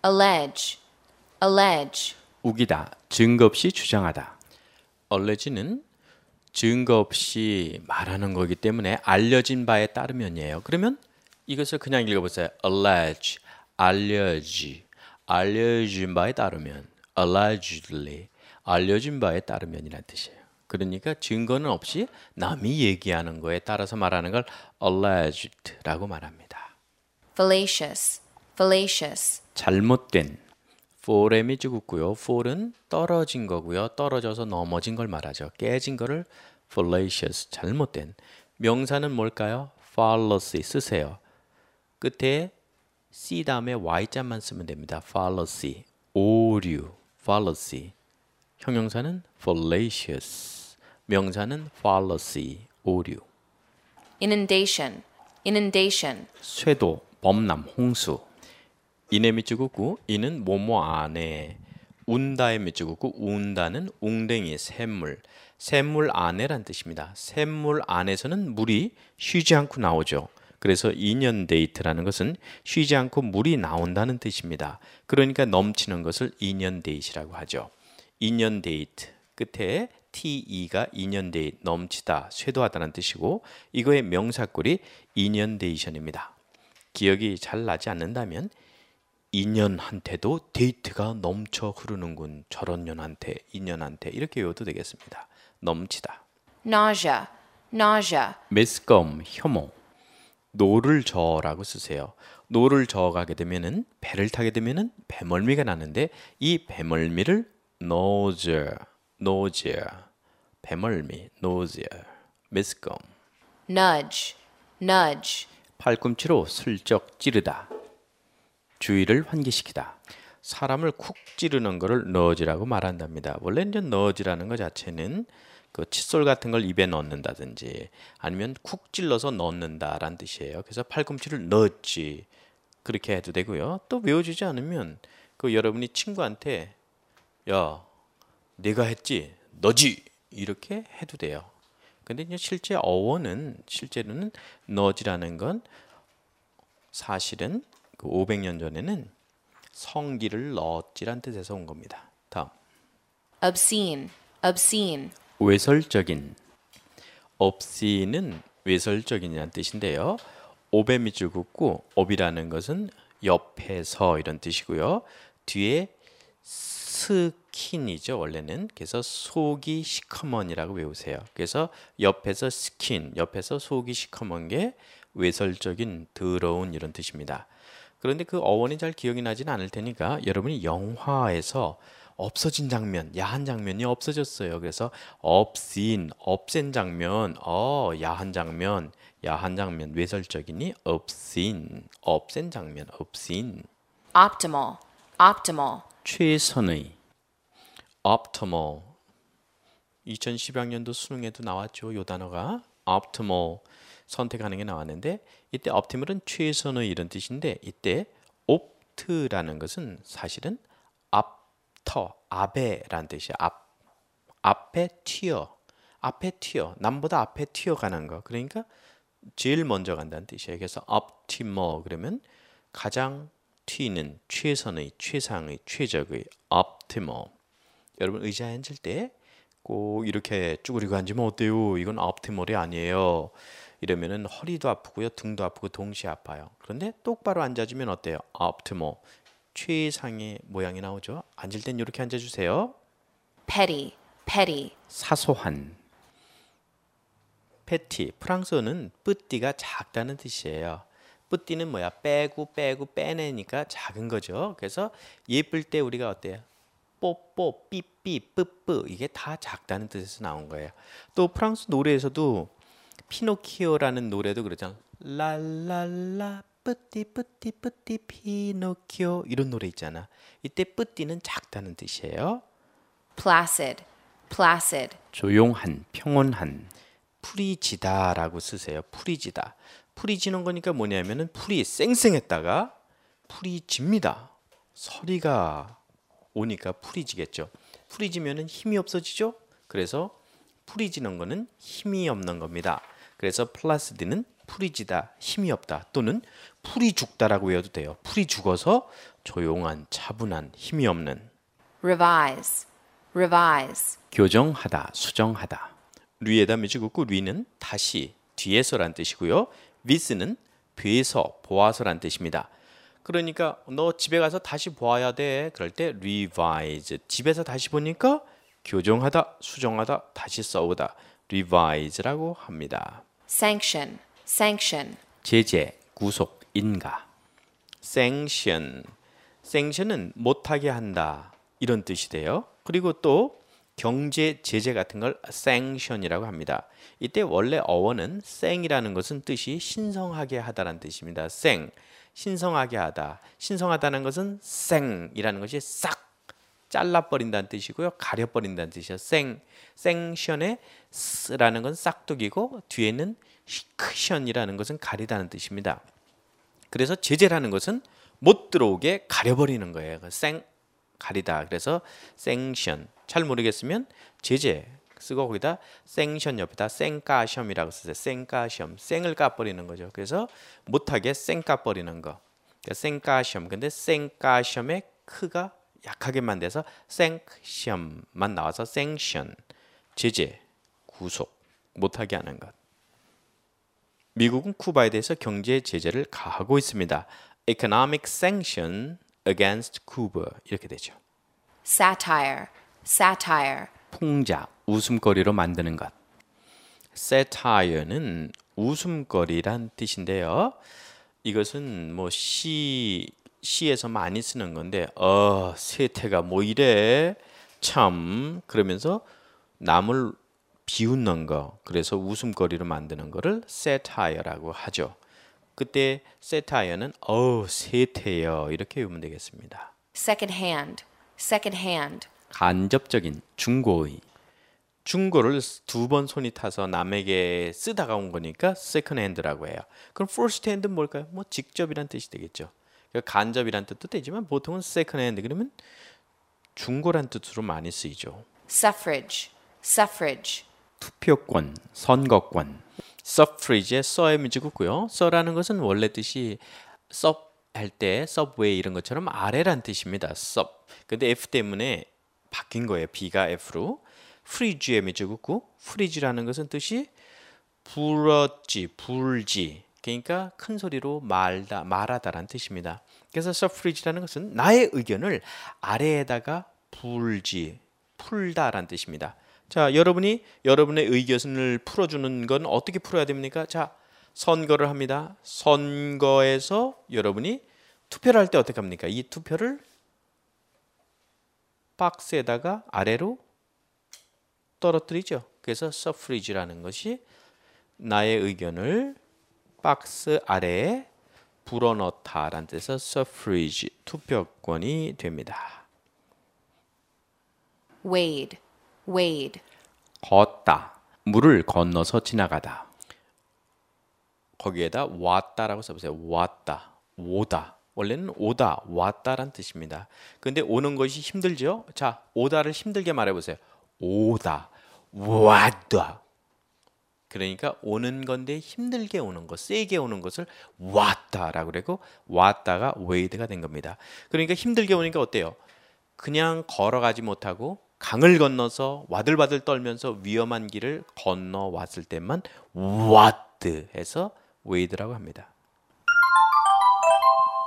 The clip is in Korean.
allege, allege. 우기다, 증거 없이 주장하다. allege는 증거 없이 말하는 거기 때문에 알려진 바에 따르면이에요. 그러면 이것을 그냥 읽어보세요. allege, 알려진 바에 따르면, allegedly, 알려진 바에 따르면이라는 뜻이에요. 그러니까 증거는 없이 남이 얘기하는 거에 따라서 말하는 걸 alleged라고 말합니다. fallacious, fallacious. 잘못된, fall이 죽었고요. fall은 떨어진 거고요. 떨어져서 넘어진 걸 말하죠. 깨진 거를 fallacious, 잘못된. 명사는 뭘까요? fallacy 쓰세요. 끝에 C 다음에 Y자만 쓰면 됩니다. fallacy, 오류, fallacy. 형용사는 fallacious, 명사는 fallacy, 오류. inundation, inundation. 쇄도, 범람, 홍수. 이내 밑줄 긋고 이는 뭐뭐 안에, 운다의 밑줄 긋고 운다는 웅댕이, 샘물. 샘물 안에란 뜻입니다. 샘물 안에서는 물이 쉬지 않고 나오죠. 그래서 inundate라는 것은 쉬지 않고 물이 나온다는 뜻입니다. 그러니까 넘치는 것을 inundate이라고 하죠. inundate 끝에 te가 inundate 넘치다, 쇄도하다는 뜻이고 이거의 명사꼴이 inundation입니다. 기억이 잘 나지 않는다면 인연한테도 데이트가 넘쳐 흐르는군. 저런 년한테, 인연한테 이렇게 외워도 되겠습니다. 넘치다. nausea, nausea. 매스컴, 혐오. 노를 저어라고 쓰세요. 노를 저어가게 되면은 배를 타게 되면은 배멀미가 나는데 이 배멀미를 nausea, 배멀미, nausea, 매스컴. nudge, nudge. 팔꿈치로 슬쩍 찌르다. 주의를 환기시키다. 사람을 쿡 찌르는 것을 nudge라고 말한답니다. 원래 이제 nudge라는 것 자체는 그 칫솔 같은 걸 입에 넣는다든지 아니면 쿡 찔러서 넣는다라는 뜻이에요. 그래서 팔꿈치를 넣었지 그렇게 해도 되고요. 또 외워지지 않으면 그 여러분이 친구한테 야 내가 했지 너지 이렇게 해도 돼요. 근데 이제 실제 어원은 실제로는 너지라는 건 사실은 그 500년 전에는 성기를 넣었지란 뜻에서 온 겁니다. 다음. obscene, obscene. 외설적인. obscene은 외설적인이라는 뜻인데요. ob에 밑줄 긋고 ob이라는 것은 옆에서 이런 뜻이고요. 뒤에 스킨이죠 원래는. 그래서 속이 시커먼이라고 외우세요. 그래서 옆에서 스킨, 옆에서 속이 시커먼 게 외설적인, 더러운 이런 뜻입니다. 그런데 그 어원이 잘 기억이 나지는 않을 테니까 여러분이 영화에서 없어진 장면, 야한 장면이 없어졌어요. 그래서 obscene, 없앤 장면, 야한 장면, 외설적이니 obscene, 없앤 장면, obscene. optimal, optimal. 최선의, optimal. 2012학년도 수능에도 나왔죠. 이 단어가 optimal 선택하는 게 나왔는데 이때 optimal은 최선의 이런 뜻인데 이때 opt라는 것은 사실은 앞에라는 뜻이야. 앞에 튀어, 남보다 앞에 튀어가는 거. 그러니까 제일 먼저 간다는 뜻이에요. 그래서 optimal 그러면 가장 튀는, 최선의, 최상의, 최적의, optimal. 여러분 의자에 앉을 때 꼭 이렇게 쭈그리고 앉으면 어때요? 이건 optimal이 아니에요. 이러면은 허리도 아프고요, 등도 아프고 동시에 아파요. 그런데 똑바로 앉아주면 어때요? optimal. 최상의 모양이 나오죠. 앉을 땐 이렇게 앉아주세요. petty, petty. 사소한. 페티. 프랑스어는 뿌띠가 작다는 뜻이에요. 뿌띠는 뭐야? 빼고 빼내니까 작은 거죠. 그래서 예쁠 때 우리가 어때요? 뽀뽀, 삐삐, 뿌뿌 이게 다 작다는 뜻에서 나온 거예요. 또 프랑스 노래에서도 피노키오라는 노래도 그러잖아. 랄랄라 뿌띠 피노키오 이런 노래 있잖아. 이때 뿌띠는 작다는 뜻이에요. placid, placid. 조용한, 평온한. 풀이 지다라고 쓰세요. 풀이 지다. 풀이 지는 거니까 뭐냐면은 풀이 쌩쌩했다가 풀이 집니다. 서리가 오니까 풀이 지겠죠. 풀이 지면은 힘이 없어지죠. 그래서 풀이 지는 거는 힘이 없는 겁니다. 그래서 플라시드는 풀이 지다, 힘이 없다 또는 풀이 죽다라고 외워도 돼요. 풀이 죽어서 조용한, 차분한, 힘이 없는. revise, revise, 교정하다, 수정하다. 리에다 미지국구 리는 다시, 뒤에서란 뜻이고요. vi스는 뵈서, 보아서란 뜻입니다. 그러니까 너 집에 가서 다시 보아야 돼. 그럴 때 revise. 집에서 다시 보니까 교정하다, 수정하다, 다시 써오다. revise라고 합니다. sanction, sanction, 제재, 구속, 인가. sanction. sanction은 못하게 한다. 이런 뜻이 돼요. 그리고 또 경제 제재 같은 걸 sanction이라고 합니다. 이때 원래 어원은 생이라는 것은 뜻이 신성하게 하다라는 뜻입니다. 생, 신성하게 하다. 신성하다는 것은 생이라는 것이 싹 잘라버린다는 뜻이고요. 가려버린다는 뜻이에요. sanction의 s라는 건 싹둑이고 뒤에는 cussion이라는 것은 가리다는 뜻입니다. 그래서 제재라는 것은 못 들어오게 가려버리는 거예요. 가리다. 그래서 sanction. 잘 모르겠으면 제재 쓰고 거기다 sanction 옆에다 생가시험이라고 쓰세요. 생가시험. 생을 까버리는 거죠. 그래서 못하게 생 까버리는 거. 그러니까 생가시험. 근데 생가시험의 크가 약하게만 돼서 sanction만 나와서 sanction. 제재, 구속, 못하게 하는 것. 미국은 쿠바에 대해서 경제 제재를 가하고 있습니다. Economic sanction against Cuba 이렇게 되죠. satire, satire, 풍자, 웃음거리로 만드는 것. satire는 웃음거리란 뜻인데요. 이것은 뭐 시에서 많이 쓰는 건데 세태가 뭐 이래 참 그러면서 남을 비웃는 거 그래서 웃음거리로 만드는 거를 satire라고 하죠. 그때 satire는 세태요 이렇게 외우면 되겠습니다. second hand, second hand, 간접적인 중고의 중고를 두 번 손이 타서 남에게 쓰다가 온 거니까 second hand라고 해요. 그럼 first hand는 뭘까요? 뭐 직접이란 뜻이 되겠죠. 간접이란 뜻도 되지만 보통은 second hand 그러면 중고란 뜻으로 많이 쓰이죠. suffrage, suffrage, 투표권, 선거권. suffrage의 써의 미지고요. 써라는 것은 원래 뜻이 sub 할 때 subway 이런 것처럼 아래란 뜻입니다. sub. 근데 F 때문에 바뀐 거예요. B가 F로. freeze의 미지고고 freeze라는 것은 뜻이 불었지, 불지. 그러니까 큰 소리로 말하다라는 뜻입니다. 그래서 suffrage라는 것은 나의 의견을 아래에다가 풀다라는 뜻입니다. 자, 여러분이 여러분의 의견을 풀어주는 건 어떻게 풀어야 됩니까? 자, 선거를 합니다. 선거에서 여러분이 투표를 할 때 어떻게 합니까? 이 투표를 박스에다가 아래로 떨어뜨리죠. 그래서 suffrage라는 것이 나의 의견을 박스 아래에 불어넣다라는 뜻에서 suffrage, 투표권이 됩니다. wade, wade, 걷다, 물을 건너서 지나가다. 거기에다 왔다라고 써보세요. 왔다, 오다. 원래는 오다, 왔다란 뜻입니다. 근데 오는 것이 힘들죠? 자, 오다를 힘들게 말해보세요. 오다, 왔다. 그러니까 오는 건데 힘들게 오는 것, 세게 오는 것을 왔다라고 그러고 왔다가 wade가 된 겁니다. 그러니까 힘들게 오니까 어때요? 그냥 걸어가지 못하고 강을 건너서 와들와들 떨면서 위험한 길을 건너왔을 때만 wad 해서 wade라고 합니다.